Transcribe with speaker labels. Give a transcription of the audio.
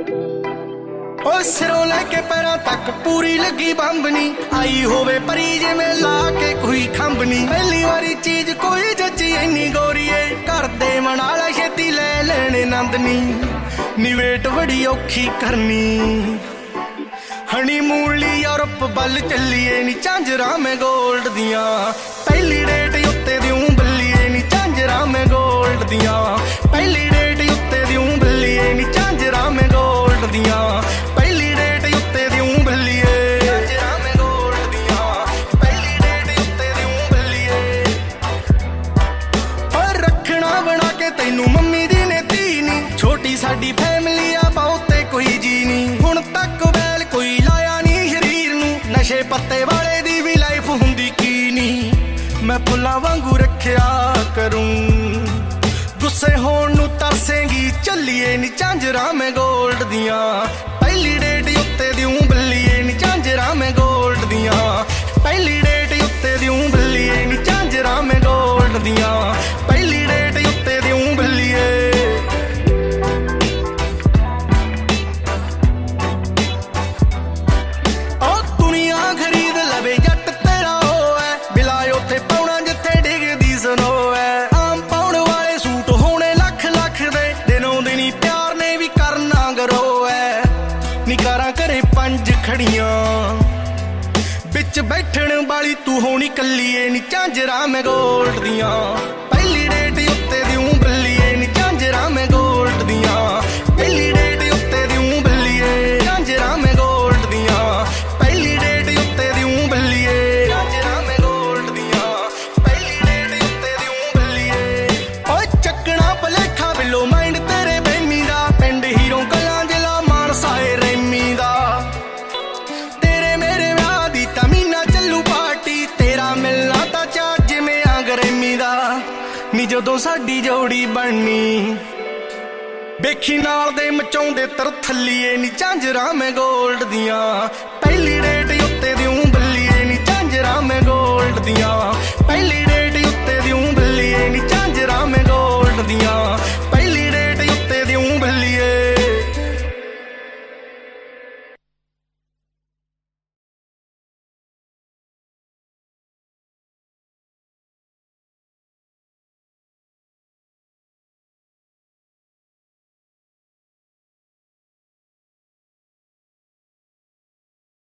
Speaker 1: ओ सिरों लैके पैरां तक पूरी लगी बंबनी आई होवे परी जिवें ला के कोई खंबनी पहली वारी चीज कोई जची इन्नी गोरीए घर दे मनाला छेती ले लेने नंदनी निवेट बड़ी औखी करनी हनीमून ली यूरोप बल चलीए नी झांजरा में गोल्ड दियां पहली डेट उत्ते दिऊं बल्लीए नी झांजरा में गोल्ड दियां पहली डेट उत्ते दिऊं बल्लीए नी झांजरा में गोल्ड दियां पहली डेट उत्ते दिऊं बल्लीए झांजरा में गोल्ड दियां पहली डेट उत्ते दिऊं बल्लीए और रखना बना के तैनू मम्मी दी ने धी नी छोटी साडी फैमिली आ बहुते कोई जी नी हुण तक बैल कोई लाया नी शरीर नू नशे पत्ते वाले दी भी लाइफ हुंदी की नी मैं फुल्लां वांगू रखिया करूं गुस्से होण नू तरसेंगी चलीए नी झांजरा में गोल्ड दियां पहली डेट उत्ते दिऊं बल्लीए नी झांजरा में गोल्ड दियां पहली डेट उत्ते दिऊं बल्लीए नी झांजरा में गोल्ड दियां पहली डेट उत्ते दिऊं बल्लीए ओ दुनिया खरीद लवे जट तेरा हो है बिलाए उत्थे पाउणा जिथे डिगदी सनो है आम पाउण वाले सूट होने लख लख दे दिनों दिनी प्यार ने भी करना गरो है निकारा करे पंज खड़ियां बिच बैठण वाली तू होनी कल्लीए नी झांजरा में गोल्ड दियां पहली डेट उत्ते दिऊं बल्लीए नी झांजरा में गोल्ड दियां पहली डेट उत्ते दिऊं बल्लीए झांजरा में गोल्ड दियां पहली डेट उत्ते दिऊं बल्लीए झांजरा में गोल्ड दियां पहली डेट उत्ते दिऊं बल्लीए ओ चकना भलेखा बिलो माइंड तेरे बेमी दा पिंड हीरो कलां जिला मानसा ए रेमी दा तेरे मेरे विआह दी तमीना चलू पार्टी तेरा मिलना तां चा जिवें अंगरेमी दा नी जदों साडी जोड़ी बननी बेखी नाल दे मचाउंदे तर थल्लीए नी झांजरा में गोल्ड दियां पहली डेट उत्ते दिऊं बल्लीए नी झांजरा में गोल्ड दियां